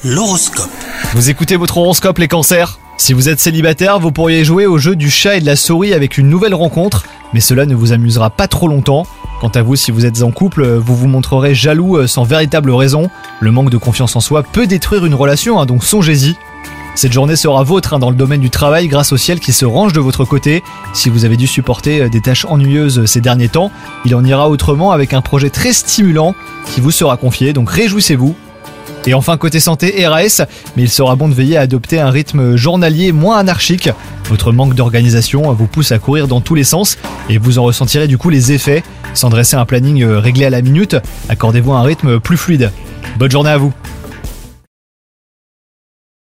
L'horoscope. Vous écoutez votre horoscope les cancers ? Si vous êtes célibataire, vous pourriez jouer au jeu du chat et de la souris avec une nouvelle rencontre, mais cela ne vous amusera pas trop longtemps. Quant à vous, si vous êtes en couple, vous vous montrerez jaloux sans véritable raison. Le manque de confiance en soi peut détruire une relation, donc songez-y. Cette journée sera vôtre dans le domaine du travail grâce au ciel qui se range de votre côté. Si vous avez dû supporter des tâches ennuyeuses ces derniers temps, il en ira autrement avec un projet très stimulant qui vous sera confié, donc réjouissez-vous. Et enfin côté santé, RAS, mais il sera bon de veiller à adopter un rythme journalier moins anarchique. Votre manque d'organisation vous pousse à courir dans tous les sens et vous en ressentirez du coup les effets. Sans dresser un planning réglé à la minute, accordez-vous un rythme plus fluide. Bonne journée à vous.